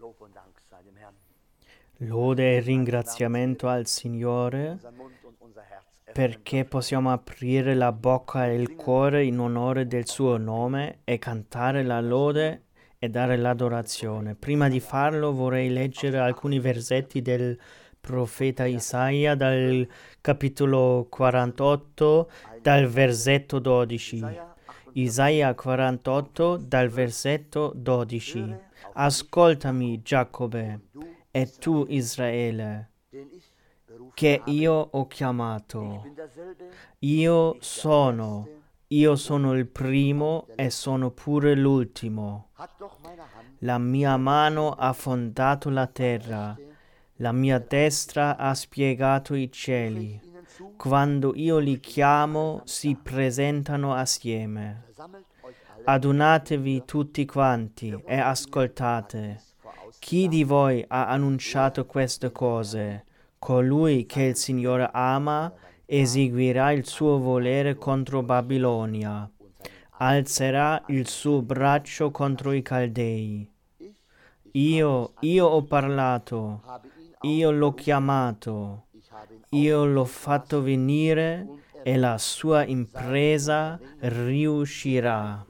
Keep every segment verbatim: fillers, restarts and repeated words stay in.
Lode e ringraziamento al Signore perché possiamo aprire la bocca e il cuore in onore del suo nome e cantare la lode e dare l'adorazione. Prima di farlo vorrei leggere alcuni versetti del profeta Isaia dal capitolo quarantotto, dal versetto dodici. Isaia quarantotto, dal versetto dodici. Ascoltami, Giacobbe, e tu, Israele, che io ho chiamato. Io sono, io sono il primo e sono pure l'ultimo. La mia mano ha fondato la terra, la mia destra ha spiegato i cieli. Quando io li chiamo, si presentano assieme. Adunatevi tutti quanti e ascoltate. Chi di voi ha annunciato queste cose? Colui che il Signore ama eseguirà il suo volere contro Babilonia. Alzerà il suo braccio contro i Caldei. Io, io ho parlato, io l'ho chiamato, io l'ho fatto venire e la sua impresa riuscirà.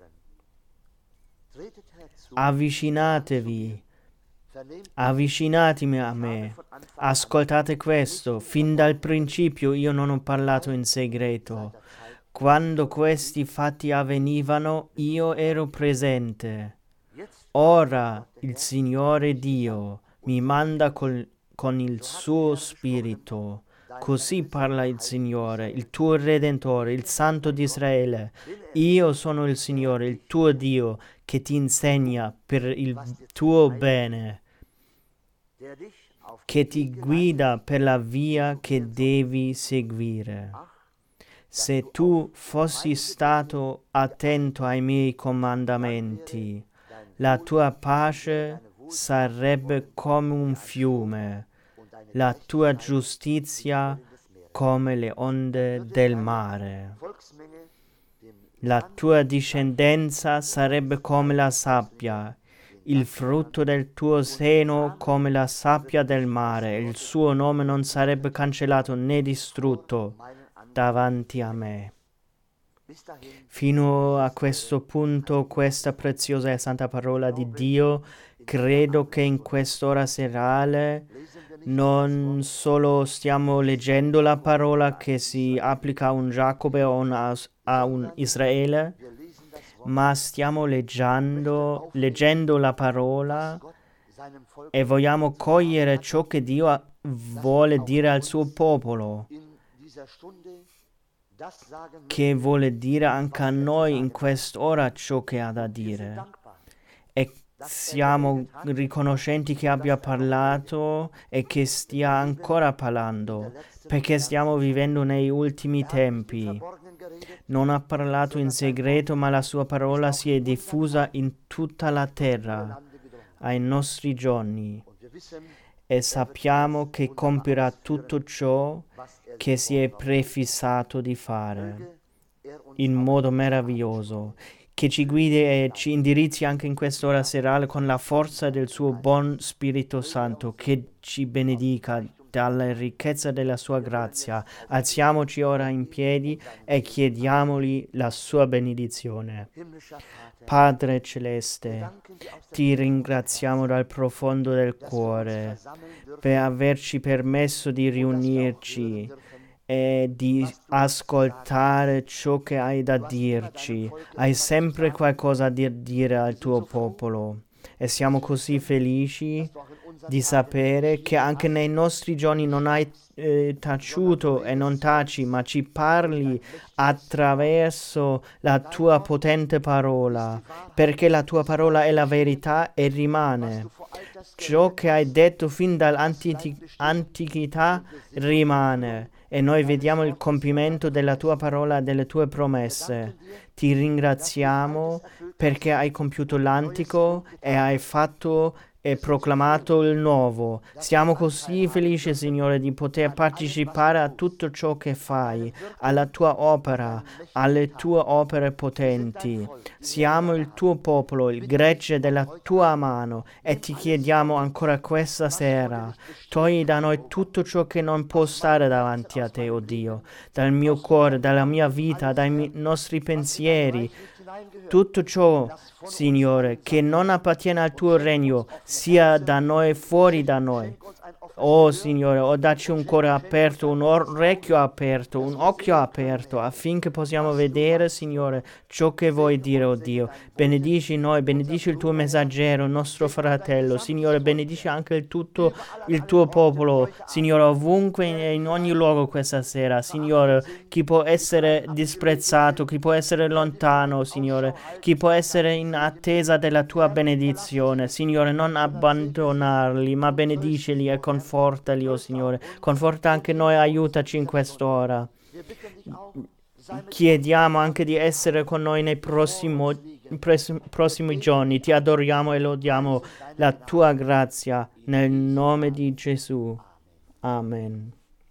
Avvicinatevi, avvicinatemi a me, ascoltate questo, fin dal principio io non ho parlato in segreto. Quando questi fatti avvenivano io ero presente. Ora il Signore Dio mi manda col, con il suo spirito. Così parla il Signore, il tuo Redentore, il Santo di Israele. Io sono il Signore, il tuo Dio, che ti insegna per il tuo bene, che ti guida per la via che devi seguire. Se tu fossi stato attento ai miei comandamenti, la tua pace sarebbe come un fiume, la tua giustizia come le onde del mare. La tua discendenza sarebbe come la sabbia, il frutto del tuo seno come la sabbia del mare, il suo nome non sarebbe cancellato né distrutto davanti a me. Fino a questo punto, questa preziosa e santa parola di Dio, credo che in quest'ora serale non solo stiamo leggendo la parola che si applica a un Giacobbe o una, a un Israele, ma stiamo leggendo, leggendo la parola e vogliamo cogliere ciò che Dio vuole dire al suo popolo, che vuole dire anche a noi in quest'ora ciò che ha da dire. E siamo riconoscenti che abbia parlato e che stia ancora parlando, perché stiamo vivendo nei ultimi tempi. Non ha parlato in segreto, ma la sua parola si è diffusa in tutta la terra, ai nostri giorni. E sappiamo che compirà tutto ciò che si è prefissato di fare in modo meraviglioso, che ci guidi e ci indirizzi anche in quest'ora serale con la forza del suo buon Spirito Santo, che ci benedica dalla ricchezza della sua grazia. Alziamoci ora in piedi e chiediamogli la sua benedizione. Padre Celeste, ti ringraziamo dal profondo del cuore per averci permesso di riunirci e di ascoltare ciò che hai da dirci. Hai sempre qualcosa da dire al tuo popolo e siamo così felici di sapere che anche nei nostri giorni non hai eh, taciuto e non taci, ma ci parli attraverso la tua potente parola, perché la tua parola è la verità e rimane. Ciò che hai detto fin dall'antichità rimane e noi vediamo il compimento della tua parola e delle tue promesse. Ti ringraziamo perché hai compiuto l'antico e hai fatto e proclamato il nuovo. Siamo così felici, Signore, di poter partecipare a tutto ciò che fai, alla tua opera, alle tue opere potenti. Siamo il tuo popolo, il gregge della tua mano, e ti chiediamo ancora questa sera, togli da noi tutto ciò che non può stare davanti a te, o Dio, dal mio cuore, dalla mia vita, dai mi- nostri pensieri, tutto ciò, Signore, che non appartiene al tuo regno, sia da noi, fuori da noi. Oh Signore, oh dacci un cuore aperto, un orecchio aperto, un occhio aperto, affinché possiamo vedere, Signore, ciò che vuoi dire, oh Dio. Benedici noi, benedici il tuo messaggero, il nostro fratello. Signore, benedici anche il tutto il tuo popolo, Signore, ovunque e in ogni luogo questa sera. Signore, chi può essere disprezzato, chi può essere lontano, Signore, chi può essere in attesa della tua benedizione. Signore, non abbandonarli, ma benedicili e confortali, oh Signore. Conforta anche noi, aiutaci in quest'ora. Chiediamo anche di essere con noi nei prossimo, pres- prossimi giorni. Ti adoriamo e lodiamo la tua grazia nel nome di Gesù. Amen.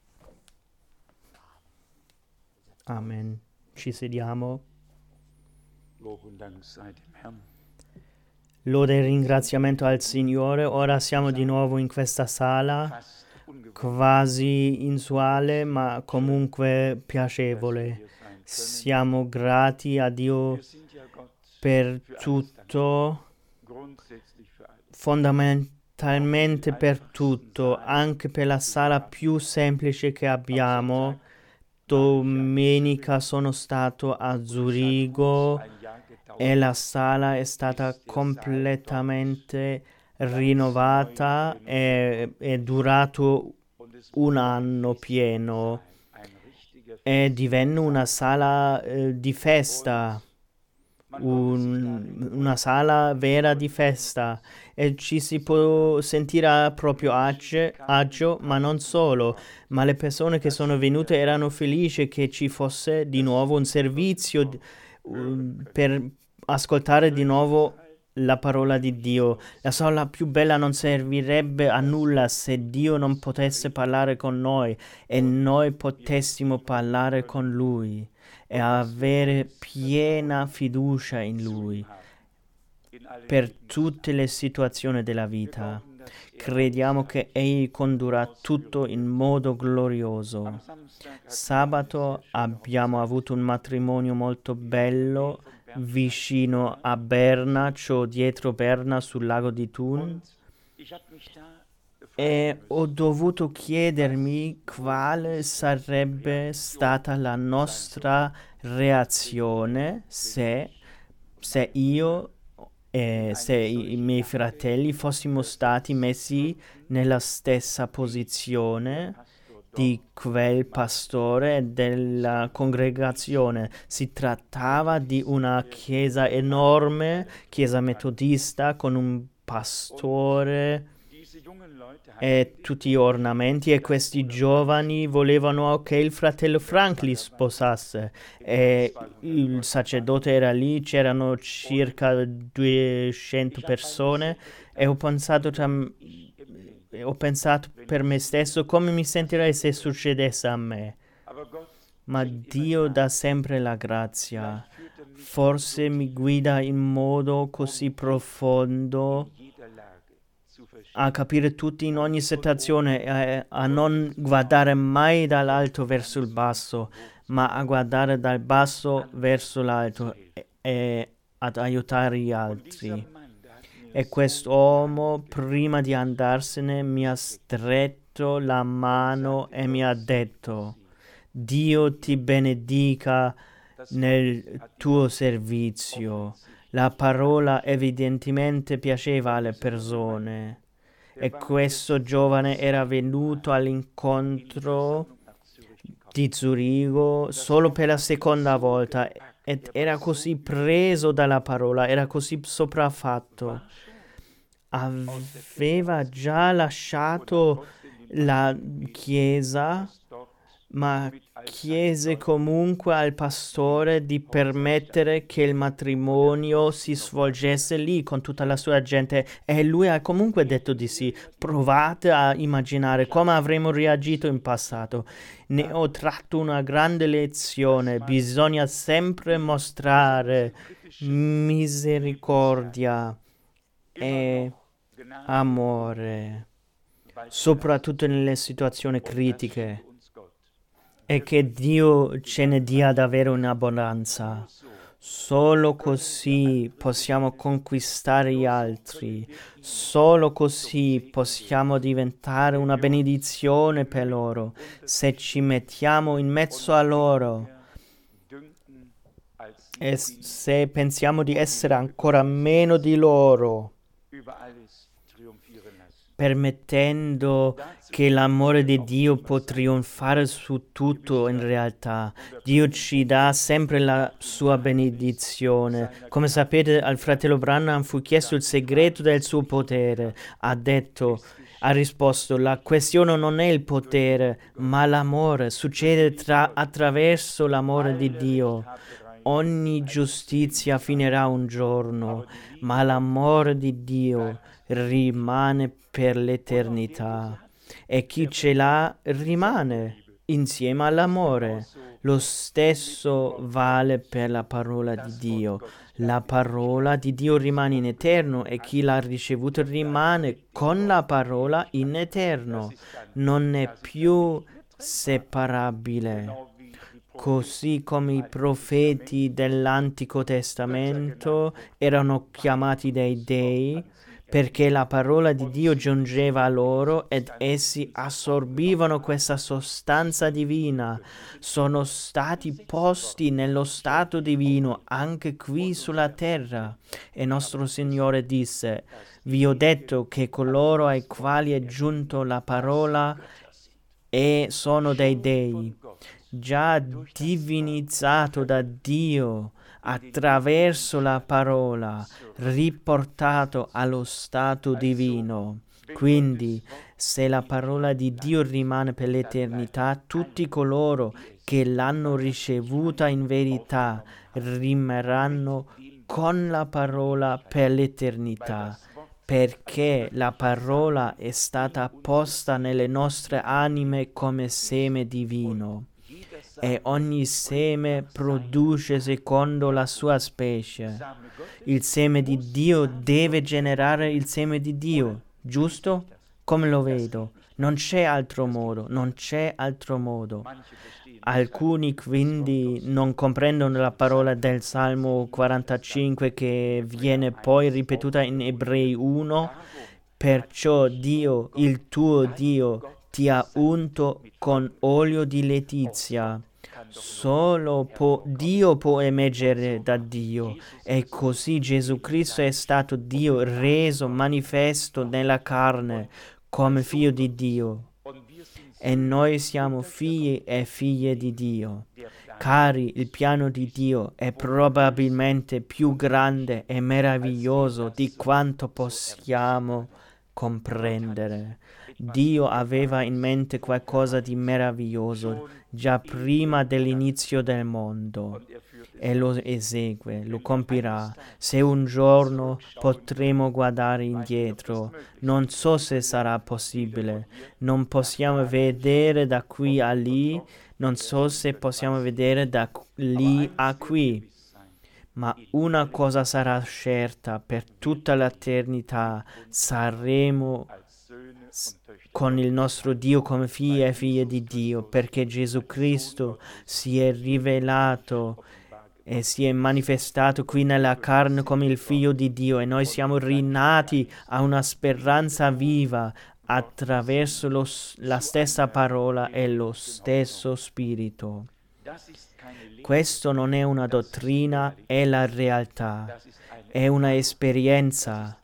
Amen. Ci sediamo. Lode e ringraziamento al Signore. Ora siamo di nuovo in questa sala, quasi inusuale, ma comunque piacevole. Siamo grati a Dio per tutto, fondamentalmente per tutto, anche per la sala più semplice che abbiamo. Domenica sono stato a Zurigo e la sala è stata completamente rinnovata e è durato un anno pieno e divenne una sala eh, di festa, un- una sala vera di festa, e ci si può sentire a proprio age- agio, ma non solo, ma le persone che sono venute erano felici che ci fosse di nuovo un servizio d- um, per ascoltare di nuovo la parola di Dio. La sala più bella non servirebbe a nulla se Dio non potesse parlare con noi e noi potessimo parlare con Lui e avere piena fiducia in Lui per tutte le situazioni della vita. Crediamo che Egli condurrà tutto in modo glorioso. Sabato abbiamo avuto un matrimonio molto bello vicino a Berna, cioè dietro Berna sul lago di Thun, e ho dovuto chiedermi quale sarebbe stata la nostra reazione se, se io e se i, i miei fratelli fossimo stati messi nella stessa posizione di quel pastore e della congregazione. Si trattava di una chiesa enorme, chiesa metodista, con un pastore e tutti gli ornamenti, e questi giovani volevano che il fratello Frank li sposasse, e il sacerdote era lì, c'erano circa duecento persone, e ho pensato, tra m- ho pensato per me stesso come mi sentirei se succedesse a me. Ma Dio dà sempre la grazia. Forse mi guida in modo così profondo a capire tutti in ogni situazione, e a non guardare mai dall'alto verso il basso, ma a guardare dal basso verso l'alto e, e ad aiutare gli altri. E quest'uomo, prima di andarsene, mi ha stretto la mano e mi ha detto: Dio ti benedica nel tuo servizio. La parola evidentemente piaceva alle persone. E questo giovane era venuto all'incontro di Zurigo solo per la seconda volta ed era così preso dalla parola, era così sopraffatto. Aveva già lasciato la chiesa, ma chiese comunque al pastore di permettere che il matrimonio si svolgesse lì con tutta la sua gente e lui ha comunque detto di sì. Provate a immaginare come avremmo reagito in passato. Ne ho tratto una grande lezione. Bisogna sempre mostrare misericordia e amore, soprattutto nelle situazioni critiche, e che Dio ce ne dia davvero in abbondanza. Solo così possiamo conquistare gli altri, solo così possiamo diventare una benedizione per loro, se ci mettiamo in mezzo a loro e se pensiamo di essere ancora meno di loro, permettendo che l'amore di Dio può trionfare su tutto. In realtà Dio ci dà sempre la sua benedizione. Come sapete, al fratello Branham fu chiesto il segreto del suo potere. Ha detto, ha risposto, la questione non è il potere, ma l'amore. Succede tra, attraverso l'amore di Dio. Ogni giustizia finirà un giorno, ma l'amore di Dio rimane per l'eternità, e chi ce l'ha rimane insieme all'amore. Lo stesso vale per la parola di Dio. La parola di Dio rimane in eterno e chi l'ha ricevuto rimane con la parola in eterno. Non è più separabile. Così come i profeti dell'Antico Testamento erano chiamati dai dei, perché la parola di Dio giungeva a loro ed essi assorbivano questa sostanza divina. Sono stati posti nello stato divino anche qui sulla terra. E nostro Signore disse, vi ho detto che coloro ai quali è giunto la parola e sono dei dei, già divinizzato da Dio attraverso la parola, riportato allo stato divino. Quindi, se la parola di Dio rimane per l'eternità, tutti coloro che l'hanno ricevuta in verità rimarranno con la parola per l'eternità, perché la parola è stata posta nelle nostre anime come seme divino. E ogni seme produce secondo la sua specie. Il seme di Dio deve generare il seme di Dio, giusto? Come lo vedo? Non c'è altro modo, non c'è altro modo. Alcuni quindi non comprendono la parola del Salmo quarantacinque che viene poi ripetuta in Ebrei uno, perciò Dio, il tuo Dio, ti ha unto con olio di letizia. Solo può, Dio può emergere da Dio, e così Gesù Cristo è stato Dio reso manifesto nella carne come figlio di Dio, e noi siamo figli e figlie di Dio. Cari, il piano di Dio è probabilmente più grande e meraviglioso di quanto possiamo comprendere. Dio aveva in mente qualcosa di meraviglioso già prima dell'inizio del mondo e lo esegue, lo compirà. Se un giorno potremo guardare indietro, non so se sarà possibile. Non possiamo vedere da qui a lì, non so se possiamo vedere da lì a qui. Ma una cosa sarà certa, per tutta l'eternità saremo con il nostro Dio come figli e figlie di Dio, perché Gesù Cristo si è rivelato e si è manifestato qui nella carne come il Figlio di Dio, e noi siamo rinati a una speranza viva attraverso lo, la stessa parola e lo stesso Spirito. Questo non è una dottrina, è la realtà, è una esperienza.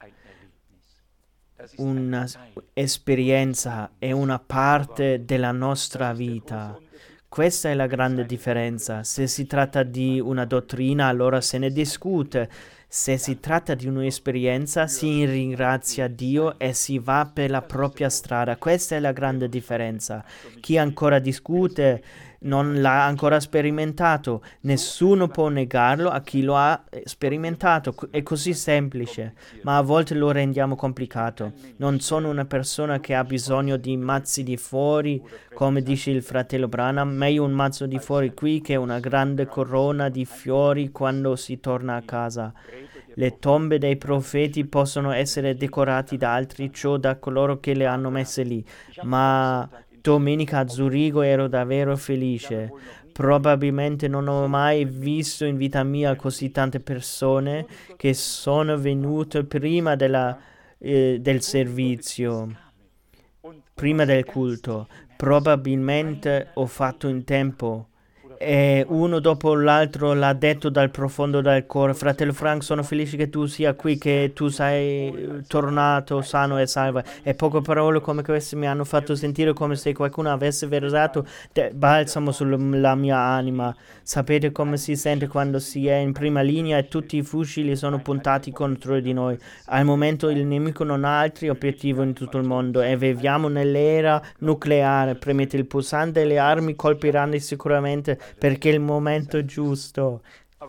Una esperienza è una parte della nostra vita. Questa è la grande differenza. Se si tratta di una dottrina, allora se ne discute. Se si tratta di un'esperienza, si ringrazia Dio e si va per la propria strada. Questa è la grande differenza. Chi ancora discute non l'ha ancora sperimentato. Nessuno può negarlo a chi lo ha sperimentato. È così semplice, ma a volte lo rendiamo complicato. Non sono una persona che ha bisogno di mazzi di fuori, come dice il fratello Branham. Meglio un mazzo di fuori qui che una grande corona di fiori quando si torna a casa. Le tombe dei profeti possono essere decorate da altri, ciò da coloro che le hanno messe lì, ma domenica a Zurigo ero davvero felice. Probabilmente non ho mai visto in vita mia così tante persone che sono venute prima della, eh, del servizio, prima del culto. Probabilmente ho fatto in tempo. E uno dopo l'altro l'ha detto dal profondo del cuore: fratello Frank, sono felice che tu sia qui, che tu sei tornato sano e salvo. E poche parole come queste mi hanno fatto sentire come se qualcuno avesse versato balsamo sulla mia anima. Sapete come si sente quando si è in prima linea e tutti i fucili sono puntati contro di noi. Al momento il nemico non ha altri obiettivi in tutto il mondo e viviamo nell'era nucleare. Premete il pulsante e le armi colpiranno sicuramente, perché è il momento giusto.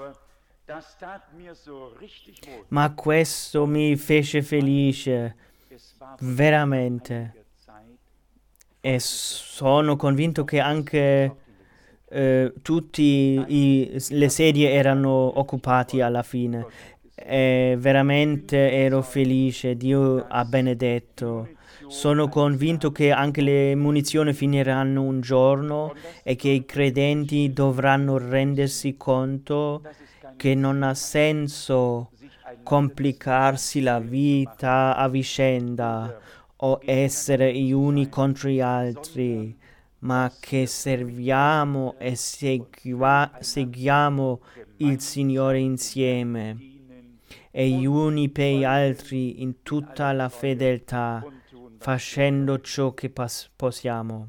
Ma questo mi fece felice, veramente. E sono convinto che anche eh, tutte le sedie erano occupate alla fine. E veramente ero felice, Dio ha benedetto. Sono convinto che anche le munizioni finiranno un giorno e che i credenti dovranno rendersi conto che non ha senso complicarsi la vita a vicenda o essere gli uni contro gli altri, ma che serviamo e segua- seguiamo il Signore insieme e gli uni per gli altri in tutta la fedeltà, facendo ciò che pas- possiamo.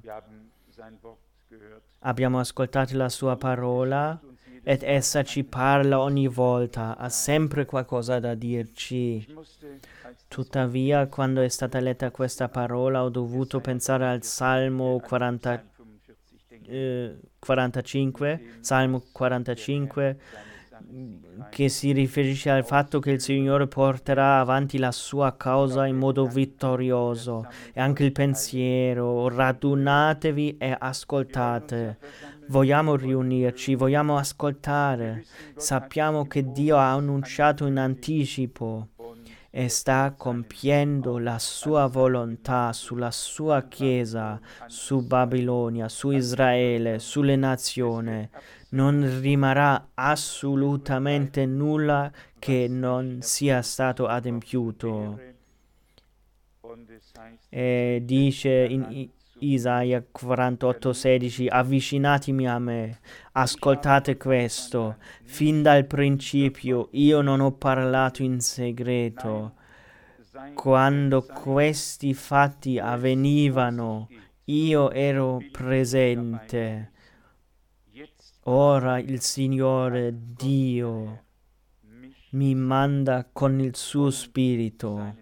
Abbiamo ascoltato la sua parola ed essa ci parla ogni volta, ha sempre qualcosa da dirci. Tuttavia, quando è stata letta questa parola, ho dovuto pensare al Salmo quaranta, eh, quarantacinque, Salmo quarantacinque, che si riferisce al fatto che il Signore porterà avanti la sua causa in modo vittorioso. E anche il pensiero: radunatevi e ascoltate. Vogliamo riunirci, vogliamo ascoltare. Sappiamo che Dio ha annunciato in anticipo e sta compiendo la sua volontà sulla sua Chiesa, su Babilonia, su Israele, sulle nazioni. Non rimarrà assolutamente nulla che non sia stato adempiuto. E dice in Isaia quarantotto sedici: avvicinatemi a me, ascoltate questo. Fin dal principio io non ho parlato in segreto. Quando questi fatti avvenivano, io ero presente. Ora il Signore Dio mi manda con il suo spirito.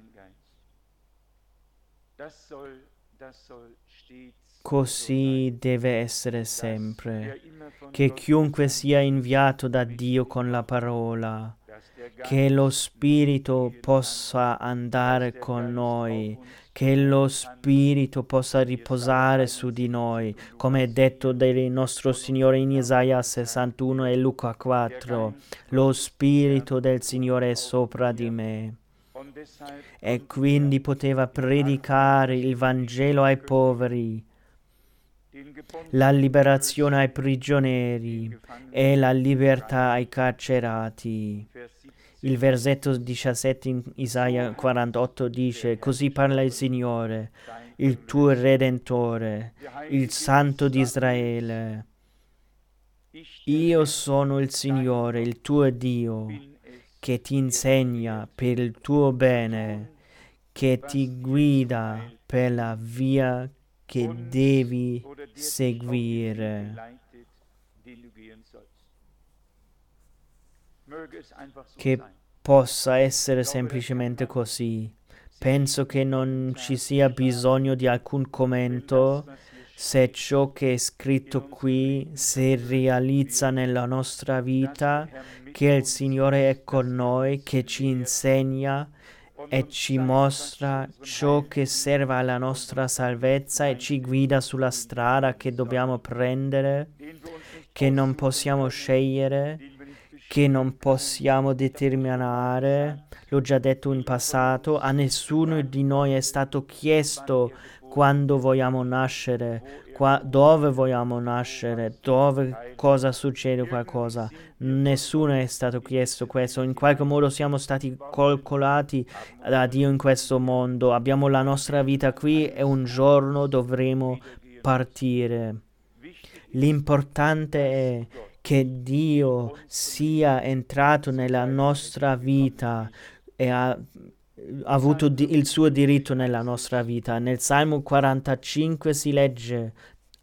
Così deve essere sempre, che chiunque sia inviato da Dio con la parola, che lo Spirito possa andare con noi, che lo Spirito possa riposare su di noi, come è detto del nostro Signore in Isaia sessantuno e Luca quattro. Lo Spirito del Signore è sopra di me. E quindi poteva predicare il Vangelo ai poveri, la liberazione ai prigionieri e la libertà ai carcerati. Il versetto diciassette in Isaia quarantotto dice: così parla il Signore, il tuo Redentore, il Santo di Israele. Io sono il Signore, il tuo Dio, che ti insegna per il tuo bene, che ti guida per la via che devi seguire. Che possa essere semplicemente così. Penso che non ci sia bisogno di alcun commento se ciò che è scritto qui si realizza nella nostra vita, che il Signore è con noi, che ci insegna e ci mostra ciò che serve alla nostra salvezza e ci guida sulla strada che dobbiamo prendere, che non possiamo scegliere, che non possiamo determinare. L'ho già detto in passato, a nessuno di noi è stato chiesto quando vogliamo nascere, qua, dove vogliamo nascere, dove cosa succede qualcosa. Nessuno è stato chiesto questo. In qualche modo siamo stati calcolati da Dio in questo mondo. Abbiamo la nostra vita qui e un giorno dovremo partire. L'importante è che Dio sia entrato nella nostra vita e ha ha avuto di- il suo diritto nella nostra vita. Nel Salmo quarantacinque si legge,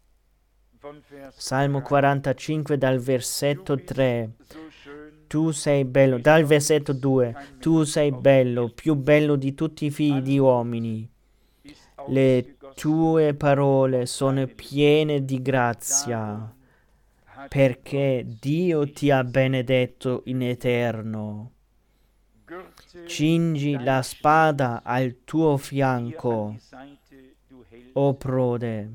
Salmo quarantacinque dal versetto tre, tu sei bello, dal versetto due, tu sei bello, più bello di tutti i figli di uomini. Le tue parole sono piene di grazia, perché Dio ti ha benedetto in eterno. Cingi la spada al tuo fianco, o prode.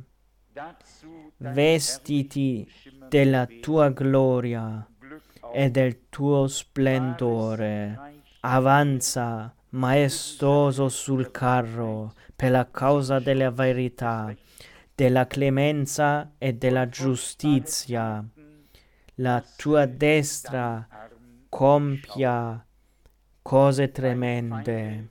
Vestiti della tua gloria e del tuo splendore. Avanza maestoso sul carro per la causa della verità, della clemenza e della giustizia. La tua destra compia cose tremende.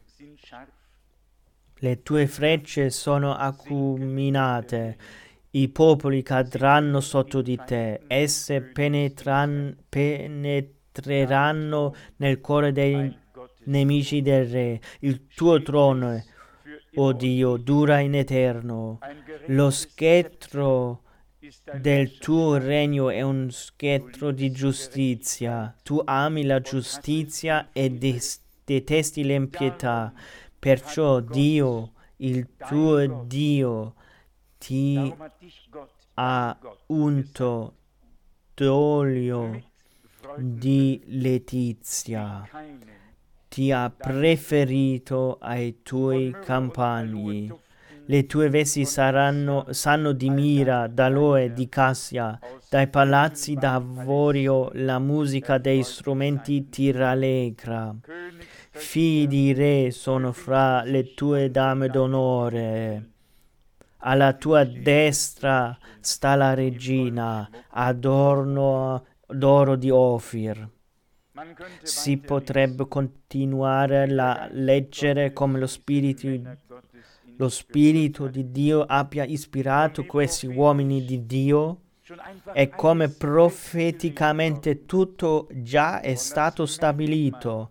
Le tue frecce sono acuminate, i popoli cadranno sotto di te, esse penetran- penetreranno nel cuore dei nemici del re. Il tuo trono, o Dio, dura in eterno. Lo schettro del tuo regno è un schettro di giustizia. Tu ami la giustizia e des- detesti l'impietà. Perciò Dio, il tuo Dio, ti ha unto d'olio di letizia, ti ha preferito ai tuoi compagni. Le tue vesti saranno, sanno di mira, d'aloe, di cassia, dai palazzi d'avorio la musica dei strumenti ti rallegra. Figli di re sono fra le tue dame d'onore. Alla tua destra sta la regina, adorno d'oro di Ofir. Si potrebbe continuare a leggere come lo spirito, lo spirito di Dio abbia ispirato questi uomini di Dio e come profeticamente tutto già è stato stabilito.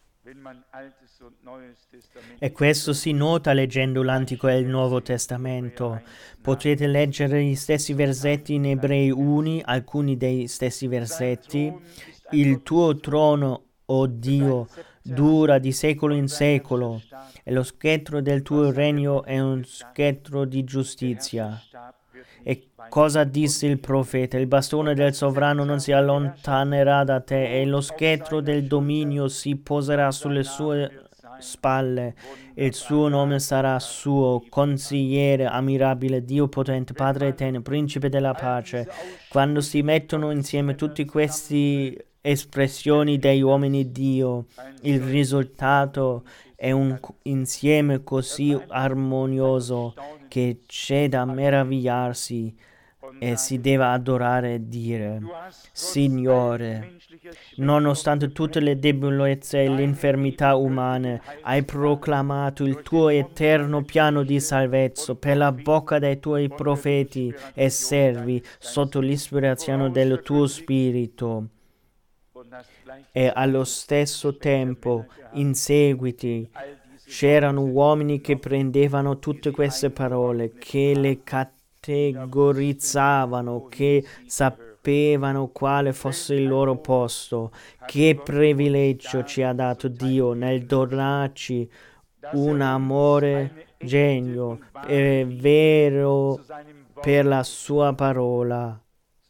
E questo si nota leggendo l'Antico e il Nuovo Testamento. Potete leggere gli stessi versetti in Ebrei uno, alcuni dei stessi versetti. Il tuo trono, o Dio, dura di secolo in secolo, e lo schettro del tuo regno è un schettro di giustizia. E cosa disse il profeta? Il bastone del sovrano non si allontanerà da te, e lo schettro del dominio si poserà sulle sue spalle. Il suo nome sarà suo, consigliere ammirabile, Dio potente, Padre eterno, principe della pace. Quando si mettono insieme tutti questi espressioni degli uomini Dio, il risultato è un insieme così armonioso che c'è da meravigliarsi e si deve adorare e dire: Signore, nonostante tutte le debolezze e le infermità umane, hai proclamato il tuo eterno piano di salvezza per la bocca dei tuoi profeti e servi sotto l'ispirazione del tuo spirito. E allo stesso tempo, in seguiti, c'erano uomini che prendevano tutte queste parole, che le categorizzavano, che sapevano sapevano quale fosse il loro posto. Che privilegio ci ha dato Dio nel donarci un amore genio e vero per la sua parola,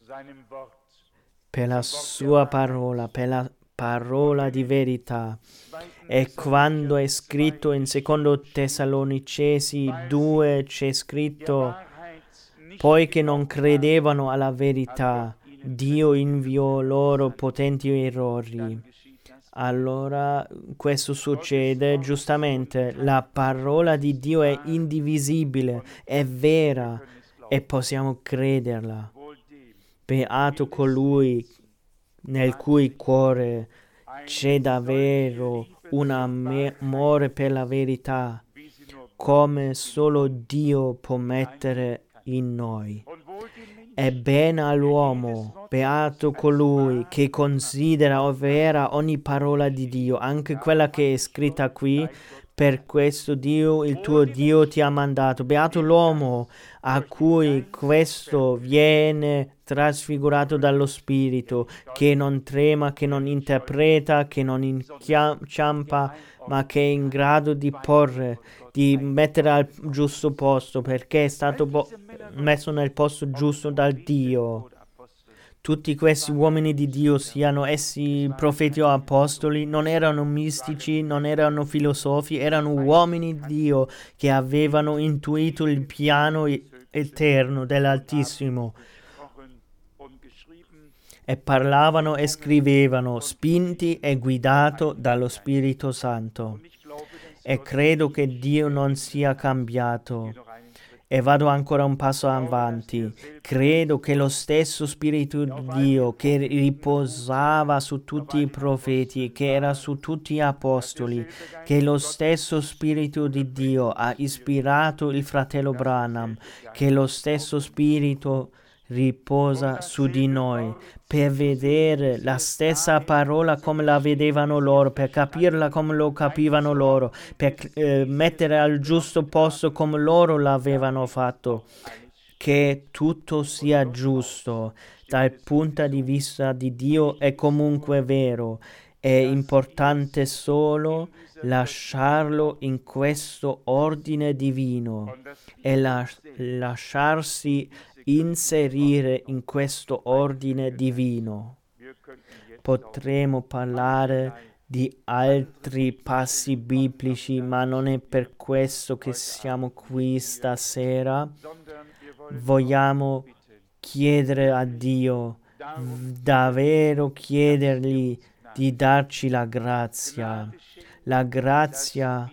per la sua parola, per la parola di verità. E quando è scritto in secondo Tessalonicesi due, c'è scritto: poiché non credevano alla verità, Dio inviò loro potenti errori. Allora questo succede giustamente. La parola di Dio è indivisibile, è vera e possiamo crederla. Beato colui nel cui cuore c'è davvero un amore per la verità, come solo Dio può mettere in noi. E bene all'uomo, beato colui che considera vera ogni parola di Dio, anche quella che è scritta qui. Per questo Dio, il tuo Dio, ti ha mandato. Beato l'uomo a cui questo viene trasfigurato dallo Spirito, che non trema, che non interpreta, che non inciampa, ma che è in grado di porre, di mettere al giusto posto, perché è stato bo- messo nel posto giusto dal Dio. Tutti questi uomini di Dio, siano essi profeti o apostoli, non erano mistici, non erano filosofi, erano uomini di Dio che avevano intuito il piano eterno dell'Altissimo e parlavano e scrivevano, spinti e guidati dallo Spirito Santo. E credo che Dio non sia cambiato. E vado ancora un passo avanti. Credo che lo stesso Spirito di Dio che riposava su tutti i profeti, che era su tutti gli apostoli, che lo stesso Spirito di Dio ha ispirato il fratello Branham, che lo stesso Spirito riposa su di noi per vedere la stessa parola come la vedevano loro, per capirla come lo capivano loro, per eh, mettere al giusto posto come loro l'avevano fatto, che tutto sia giusto dal punto di vista di Dio è comunque vero. È importante solo lasciarlo in questo ordine divino e la- lasciarsi inserire in questo ordine divino. Potremo parlare di altri passi biblici, ma non è per questo che siamo qui stasera. Vogliamo chiedere a Dio, davvero chiedergli di darci la grazia, la grazia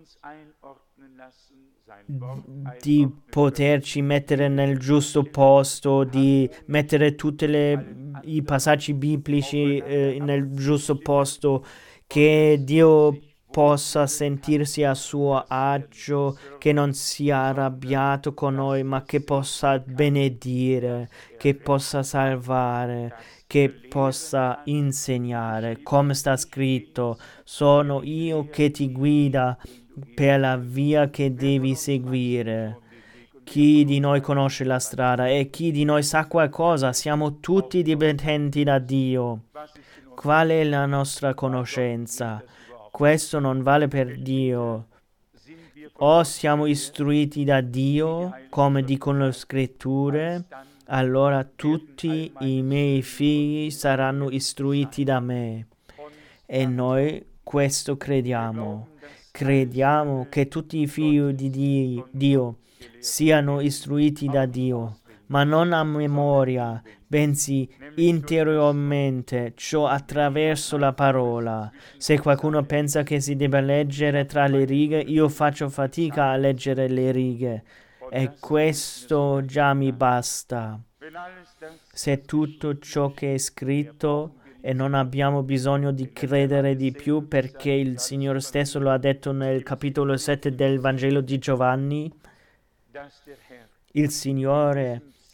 di poterci mettere nel giusto posto, di mettere tutti i passaggi biblici eh, nel giusto posto, che Dio possa sentirsi a suo agio, che non sia arrabbiato con noi, ma che possa benedire, che possa salvare, che possa insegnare, come sta scritto: sono io che ti guida per la via che devi seguire. Chi di noi conosce la strada e chi di noi sa qualcosa? Siamo tutti dipendenti da Dio. Qual è la nostra conoscenza? Questo non vale per Dio. O siamo istruiti da Dio, come dicono le scritture, allora tutti i miei figli saranno istruiti da me. E noi questo crediamo. Crediamo che tutti i figli di Dio siano istruiti da Dio, ma non a memoria, bensì interiormente, ciò attraverso la parola. Se qualcuno pensa che si debba leggere tra le righe, io faccio fatica a leggere le righe, e questo già mi basta. Se tutto ciò che è scritto, e non abbiamo bisogno di credere di più, perché il Signore stesso lo ha detto nel capitolo sette del Vangelo di Giovanni, il Signore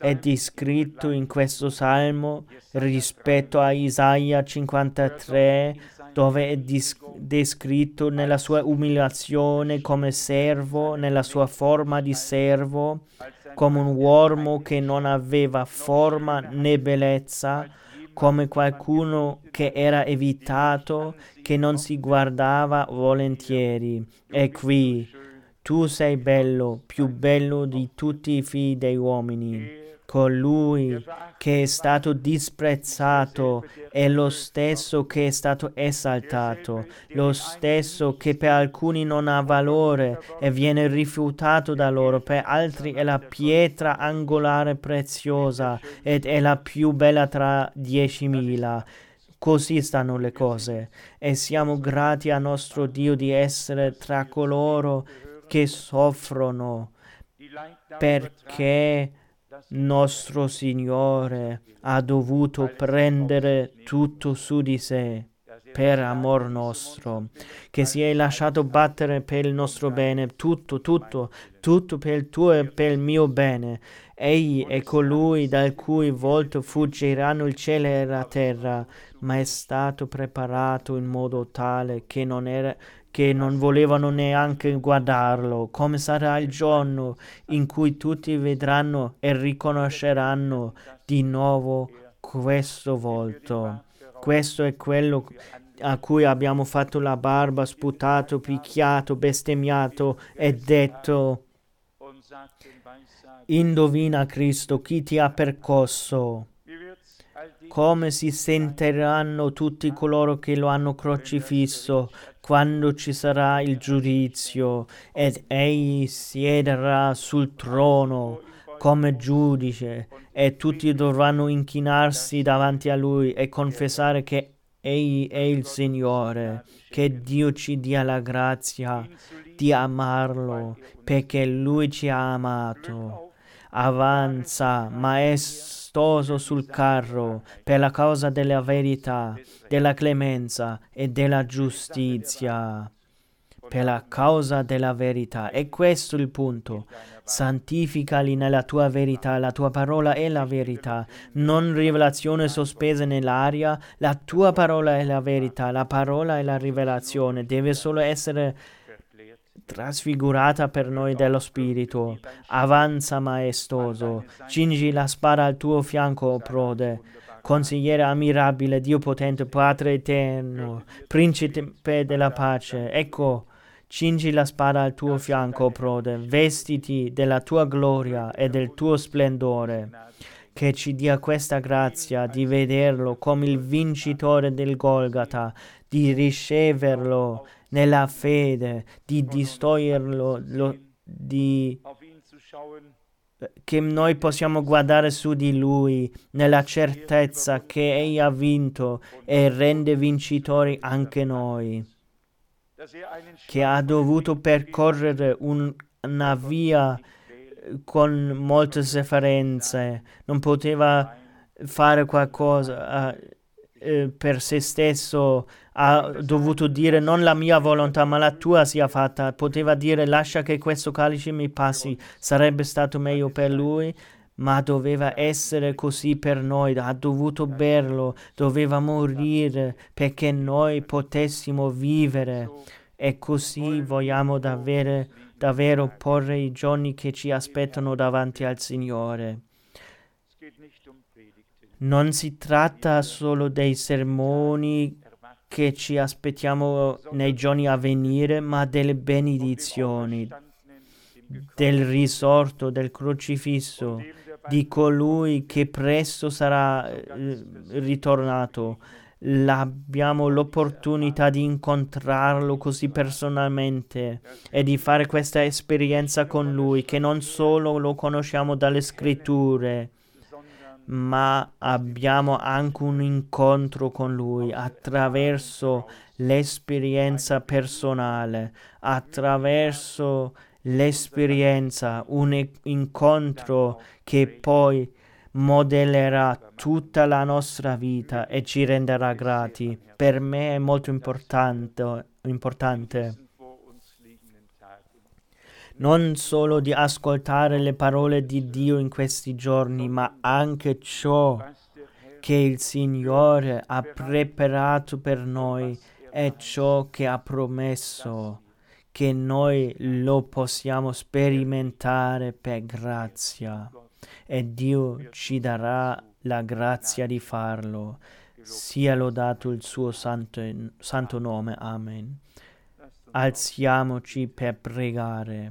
è descritto in questo salmo rispetto a Isaia cinquantatré, dove è dis- descritto nella sua umiliazione come servo, nella sua forma di servo, come un uomo che non aveva forma né bellezza, come qualcuno che era evitato, che non si guardava volentieri. E qui tu sei bello, più bello di tutti i figli degli uomini. Colui che è stato disprezzato è lo stesso che è stato esaltato, lo stesso che per alcuni non ha valore e viene rifiutato da loro, per altri è la pietra angolare preziosa ed è la più bella tra diecimila. Così stanno le cose e siamo grati al nostro Dio di essere tra coloro che soffrono, perché nostro Signore ha dovuto prendere tutto su di sé per amor nostro, che si è lasciato battere per il nostro bene, tutto, tutto, tutto per il tuo e per il mio bene. Egli è colui dal cui volto fuggiranno il cielo e la terra, ma è stato preparato in modo tale che non era che non volevano neanche guardarlo. Come sarà il giorno in cui tutti vedranno e riconosceranno di nuovo questo volto? Questo è quello a cui abbiamo fatto la barba, sputato, picchiato, bestemmiato e detto: indovina, Cristo, chi ti ha percosso? Come si sentiranno tutti coloro che lo hanno crocifisso quando ci sarà il giudizio ed egli siederà sul trono come giudice e tutti dovranno inchinarsi davanti a lui e confessare che egli è il Signore. Che Dio ci dia la grazia di amarlo perché lui ci ha amato. Avanza, maestoso sul carro, per la causa della verità, della clemenza e della giustizia. Per la causa della verità. E questo è il punto. Santificali nella tua verità, la tua parola è la verità, non rivelazione sospesa nell'aria, la tua parola è la verità, la parola è la rivelazione, deve solo essere trasfigurata per noi dello Spirito. Avanza, maestoso, cingi la spada al tuo fianco, o prode, consigliere ammirabile, Dio potente, Padre eterno, principe della pace. Ecco, cingi la spada al tuo fianco, o prode, vestiti della tua gloria e del tuo splendore. Che ci dia questa grazia di vederlo come il vincitore del Golgata, di riceverlo nella fede, di distoglierlo, lo, di, che noi possiamo guardare su di lui nella certezza che egli ha vinto e rende vincitori anche noi, che ha dovuto percorrere un, una via con molte sofferenze, non poteva fare qualcosa uh, eh, per se stesso, ha dovuto dire non la mia volontà ma la tua sia fatta, poteva dire lascia che questo calice mi passi, sarebbe stato meglio per lui, ma doveva essere così per noi, ha dovuto berlo, doveva morire perché noi potessimo vivere, e così vogliamo davvero davvero porre i giorni che ci aspettano davanti al Signore. Non si tratta solo dei sermoni che ci aspettiamo nei giorni a venire, ma delle benedizioni, del risorto, del crocifisso, di colui che presto sarà eh, ritornato. Abbiamo l'opportunità di incontrarlo così personalmente e di fare questa esperienza con lui, che non solo lo conosciamo dalle scritture, ma abbiamo anche un incontro con lui attraverso l'esperienza personale, attraverso l'esperienza, un incontro che poi modellerà tutta la nostra vita e ci renderà grati. Per me è molto importante, importante. non solo di ascoltare le parole di Dio in questi giorni, ma anche ciò che il Signore ha preparato per noi e ciò che ha promesso, che noi lo possiamo sperimentare per grazia, e Dio ci darà la grazia di farlo. Sia lodato il suo santo, santo nome. Amen. Alziamoci per pregare.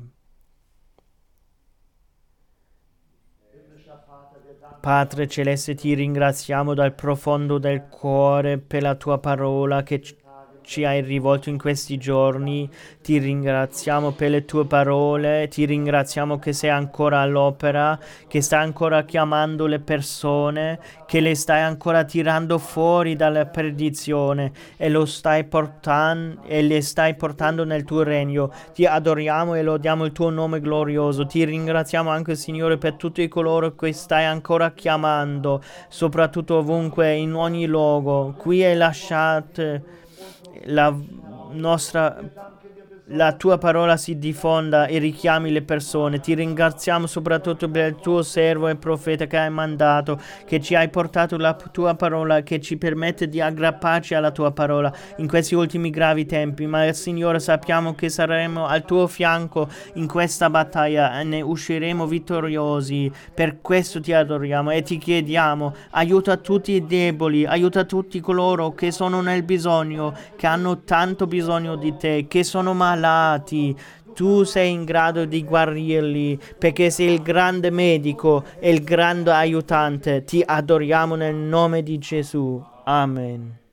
Padre Celeste, ti ringraziamo dal profondo del cuore per la tua parola che ci hai rivolto in questi giorni. Ti ringraziamo per le tue parole, ti ringraziamo che sei ancora all'opera, che stai ancora chiamando le persone, che le stai ancora tirando fuori dalla perdizione e lo stai portando e le stai portando nel tuo regno. Ti adoriamo e lodiamo il tuo nome glorioso. Ti ringraziamo anche, Signore, per tutti coloro che stai ancora chiamando, soprattutto ovunque, in ogni luogo. Qui hai lasciato la nostra la tua parola si diffonda e richiami le persone. Ti ringraziamo soprattutto per il tuo servo e profeta che hai mandato, che ci hai portato la tua parola, che ci permette di aggrapparci alla tua parola in questi ultimi gravi tempi. Ma Signore, sappiamo che saremo al tuo fianco in questa battaglia e ne usciremo vittoriosi. Per questo ti adoriamo e ti chiediamo: aiuta tutti i deboli, aiuta tutti coloro che sono nel bisogno, che hanno tanto bisogno di te, che sono malati. Tu sei in grado di guarirli, perché sei il grande medico e il grande aiutante. Ti adoriamo nel nome di Gesù. Amen.